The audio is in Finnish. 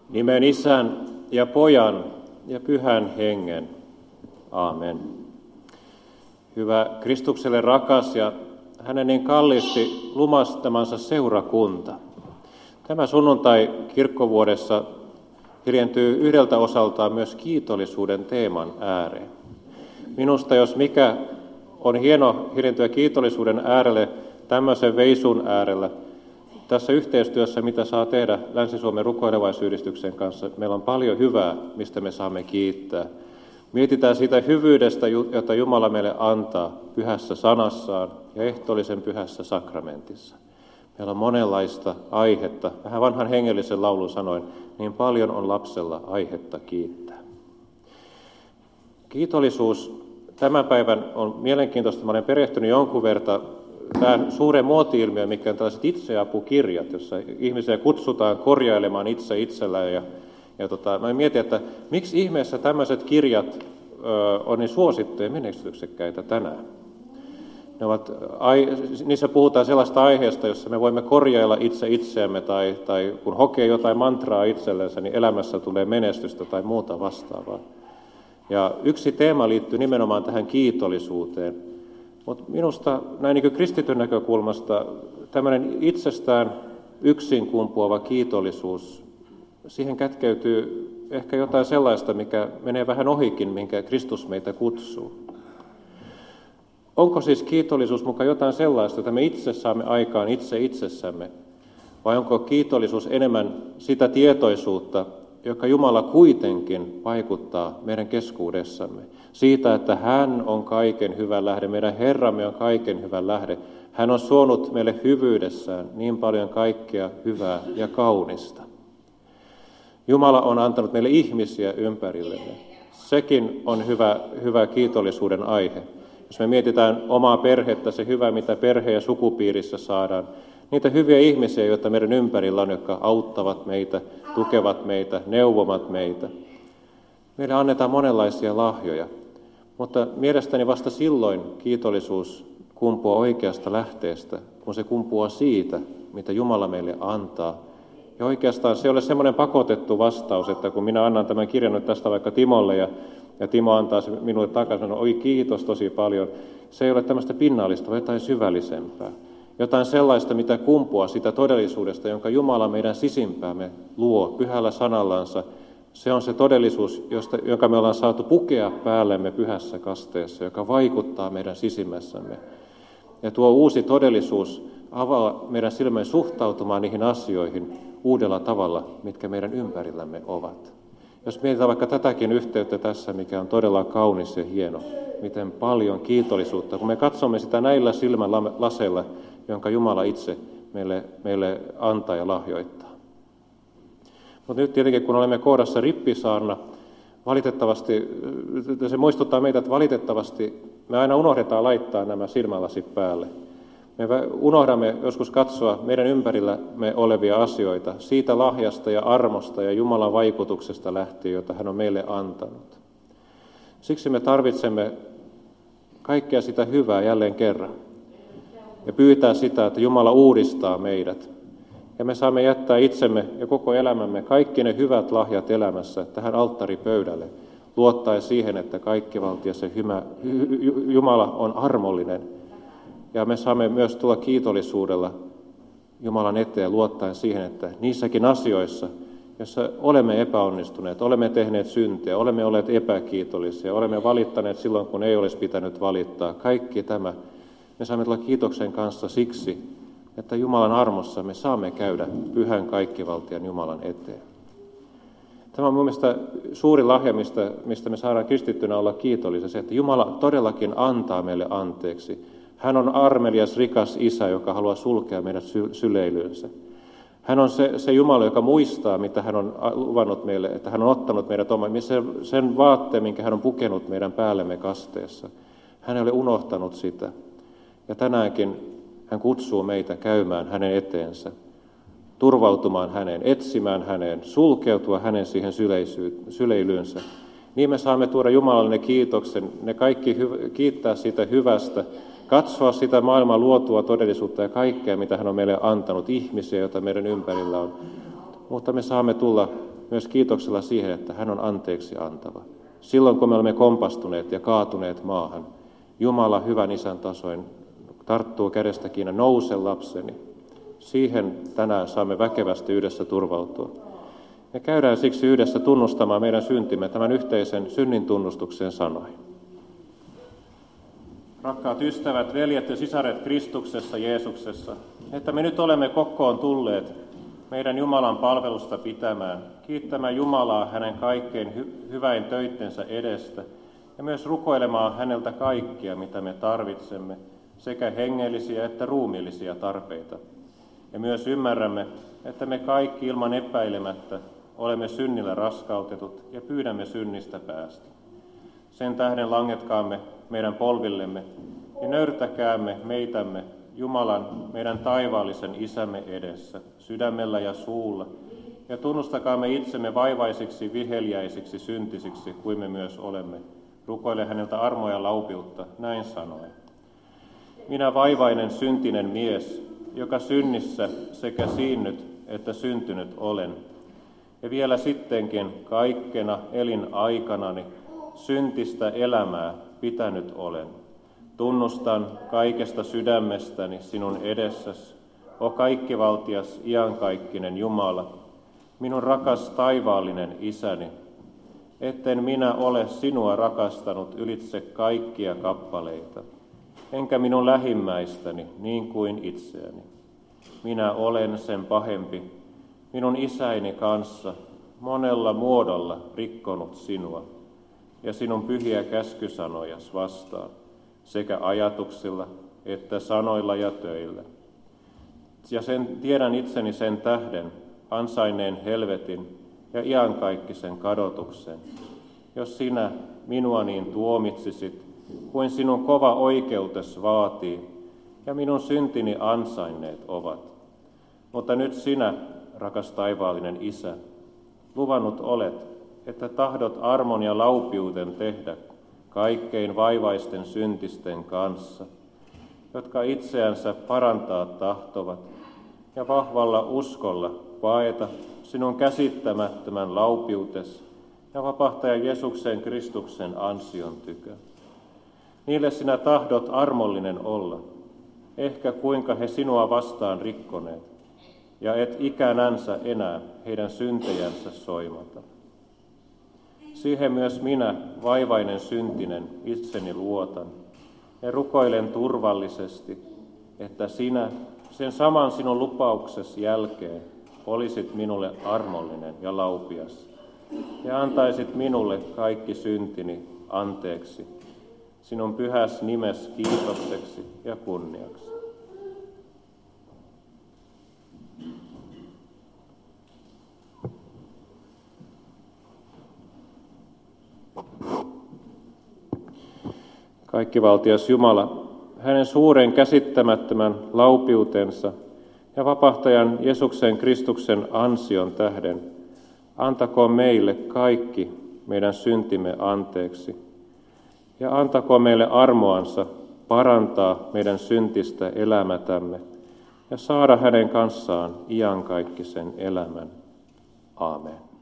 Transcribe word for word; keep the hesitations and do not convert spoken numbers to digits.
Nimen Isän ja Pojan ja Pyhän Hengen. Aamen. Hyvä Kristukselle rakas ja hänen niin kalliisti lumastamansa seurakunta. Tämä sunnuntai kirkkovuodessa hiljentyy yhdeltä osaltaan myös kiitollisuuden teeman ääreen. Minusta jos mikä on hieno hiljentyä kiitollisuuden äärelle tämmöisen veisun äärellä. Tässä yhteistyössä, mitä saa tehdä Länsi-Suomen rukoilevaisyhdistyksen kanssa, meillä on paljon hyvää, mistä me saamme kiittää. Mietitään siitä hyvyydestä, jota Jumala meille antaa pyhässä sanassaan ja ehtoollisen pyhässä sakramentissa. Meillä on monenlaista aihetta, vähän vanhan hengellisen laulun sanoen, niin paljon on lapsella aihetta kiittää. Kiitollisuus tämän päivän on mielenkiintoista. Mä olen perehtynyt jonkun verran tähän suureen muoti-ilmiöön, mikä on tällaiset itseapukirjat, jossa ihmisiä kutsutaan korjailemaan itse itsellään. Ja, ja tota, mä mietin, että miksi ihmeessä tämmöiset kirjat ö, on niin suosittuja ja menestyksekkäitä tänään. Ne ovat, ai, niissä puhutaan sellaista aiheesta, jossa me voimme korjailla itse itseämme, tai, tai kun hokee jotain mantraa itsellensä, niin elämässä tulee menestystä tai muuta vastaavaa. Ja yksi teema liittyy nimenomaan tähän kiitollisuuteen. Mutta minusta näin niin kuin kristityn näkökulmasta tämmöinen itsestään yksin kumpuava kiitollisuus, siihen kätkeytyy ehkä jotain sellaista, mikä menee vähän ohikin, minkä Kristus meitä kutsuu. Onko siis kiitollisuus mukaan jotain sellaista, että me itse saamme aikaan itse itsessämme, vai onko kiitollisuus enemmän sitä tietoisuutta, joka Jumala kuitenkin vaikuttaa meidän keskuudessamme? Siitä, että hän on kaiken hyvän lähde, meidän Herramme on kaiken hyvän lähde. Hän on suonut meille hyvyydessään niin paljon kaikkea hyvää ja kaunista. Jumala on antanut meille ihmisiä ympärillemme. Sekin on hyvä, hyvä kiitollisuuden aihe. Jos me mietitään omaa perhettä, se hyvä, mitä perhe- ja sukupiirissä saadaan, niitä hyviä ihmisiä, joita meidän ympärillä on, jotka auttavat meitä, tukevat meitä, neuvomat meitä. Meille annetaan monenlaisia lahjoja, mutta mielestäni vasta silloin kiitollisuus kumpuaa oikeasta lähteestä, kun se kumpuaa siitä, mitä Jumala meille antaa. Ja oikeastaan se ei ole semmoinen pakotettu vastaus, että kun minä annan tämän kirjan nyt tästä vaikka Timolle ja, ja Timo antaa se minulle takaisin, oi kiitos tosi paljon. Se ei ole tämmöistä pinnallista, vaan jotain syvällisempää. Jotain sellaista, mitä kumpuaa sitä todellisuudesta, jonka Jumala meidän sisimpäämme luo pyhällä sanallansa. Se on se todellisuus, josta, jonka me ollaan saatu pukea päällemme pyhässä kasteessa, joka vaikuttaa meidän sisimmässämme. Ja tuo uusi todellisuus avaa meidän silmämme suhtautumaan niihin asioihin uudella tavalla, mitkä meidän ympärillämme ovat. Jos mietitään vaikka tätäkin yhteyttä tässä, mikä on todella kaunis ja hieno, miten paljon kiitollisuutta, kun me katsomme sitä näillä silmälaseilla, jonka Jumala itse meille, meille antaa ja lahjoittaa. Mutta nyt tietenkin, kun olemme kohdassa rippisaarna, valitettavasti, se muistuttaa meitä, että valitettavasti me aina unohdetaan laittaa nämä silmälasit päälle. Me unohdamme joskus katsoa meidän ympärillämme olevia asioita, siitä lahjasta ja armosta ja Jumalan vaikutuksesta lähtien, jota hän on meille antanut. Siksi me tarvitsemme kaikkea sitä hyvää jälleen kerran ja pyytää sitä, että Jumala uudistaa meidät. Ja me saamme jättää itsemme ja koko elämämme, kaikki ne hyvät lahjat elämässä tähän alttaripöydälle, luottaen siihen, että kaikkivaltias ja Jumala on armollinen. Ja me saamme myös tulla kiitollisuudella Jumalan eteen luottaen siihen, että niissäkin asioissa, joissa olemme epäonnistuneet, olemme tehneet syntiä, olemme olleet epäkiitollisia, olemme valittaneet silloin, kun ei olisi pitänyt valittaa, kaikki tämä, me saamme tulla kiitoksen kanssa siksi, että Jumalan armossa me saamme käydä pyhän kaikkivaltian Jumalan eteen. Tämä on mun mielestä suuri lahja, mistä, mistä me saadaan kristittynä olla kiitollisia, se, että Jumala todellakin antaa meille anteeksi. Hän on armelias, rikas isä, joka haluaa sulkea meidät sy- syleilynsä. Hän on se, se Jumala, joka muistaa, mitä hän on luvannut meille, että hän on ottanut meidät oman, sen, sen vaatteen, minkä hän on pukenut meidän päällemme kasteessa. Hän ei ole unohtanut sitä. Ja tänäänkin hän kutsuu meitä käymään hänen eteensä, turvautumaan häneen, etsimään häneen, sulkeutua hänen siihen syleilyynsä. Niin me saamme tuoda Jumalalle ne kiitoksen, ne kaikki hy- kiittää siitä hyvästä, katsoa sitä maailman luotua todellisuutta ja kaikkea, mitä hän on meille antanut, ihmisiä, joita meidän ympärillä on. Mutta me saamme tulla myös kiitoksella siihen, että hän on anteeksi antava. Silloin kun me olemme kompastuneet ja kaatuneet maahan, Jumala hyvän isän tasoin tarttuu kädestä kiinni, nouse lapseni. Siihen tänään saamme väkevästi yhdessä turvautua. Me käydään siksi yhdessä tunnustamaan meidän syntimme tämän yhteisen synnin tunnustuksen sanoin. Rakkaat ystävät, veljet ja sisaret Kristuksessa, Jeesuksessa, että me nyt olemme kokoon tulleet meidän Jumalan palvelusta pitämään, kiittämään Jumalaa hänen kaikkein hy- hyväin töittensä edestä ja myös rukoilemaan häneltä kaikkia, mitä me tarvitsemme, sekä hengellisiä että ruumiillisia tarpeita. Ja myös ymmärrämme, että me kaikki ilman epäilemättä olemme synnillä raskautetut ja pyydämme synnistä päästä. Sen tähden langetkaamme meidän polvillemme ja nöyrtäkäämme meitämme Jumalan, meidän taivaallisen Isämme edessä, sydämellä ja suulla, ja tunnustakaamme itsemme vaivaisiksi, viheliäisiksi, syntisiksi, kuin me myös olemme. Rukoile häneltä armoa ja laupiutta, näin sanoen. Minä vaivainen syntinen mies, joka synnissä sekä siinnyt että syntynyt olen, ja vielä sittenkin kaikkena elinaikanani syntistä elämää pitänyt olen. Tunnustan kaikesta sydämestäni sinun edessäsi, o kaikkivaltias, iankaikkinen Jumala, minun rakas taivaallinen Isäni, etten minä ole sinua rakastanut ylitse kaikkia kappaleita, enkä minun lähimmäistäni niin kuin itseäni. Minä olen sen pahempi, minun isäini kanssa, monella muodolla rikkonut sinua ja sinun pyhiä käskysanojas vastaan, sekä ajatuksilla että sanoilla ja töillä. Ja sen tiedän itseni sen tähden, ansainneen helvetin ja iankaikkisen kadotuksen, jos sinä minua niin tuomitsisit, kuin sinun kova oikeutes vaatii, ja minun syntini ansainneet ovat. Mutta nyt sinä, rakas taivaallinen Isä, luvannut olet, että tahdot armon ja laupiuden tehdä kaikkein vaivaisten syntisten kanssa, jotka itseänsä parantaa tahtovat, ja vahvalla uskolla paeta sinun käsittämättömän laupiutes ja vapahtaja Jeesuksen Kristuksen ansion tykö. Niille sinä tahdot armollinen olla, ehkä kuinka he sinua vastaan rikkoneet, ja et ikänänsä enää heidän syntejänsä soimata. Siihen myös minä, vaivainen syntinen, itseni luotan, ja rukoilen turvallisesti, että sinä, sen saman sinun lupauksesi jälkeen, olisit minulle armollinen ja laupias, ja antaisit minulle kaikki syntini anteeksi, sinun pyhäs nimes kiitokseksi ja kunniaksi. Kaikkivaltias Jumala, hänen suuren käsittämättömän laupiutensa ja vapahtajan Jeesuksen Kristuksen ansion tähden, antakoon meille kaikki meidän syntimme anteeksi, ja antakoon meille armoansa parantaa meidän syntistä elämätämme ja saada hänen kanssaan iankaikkisen elämän. Aamen.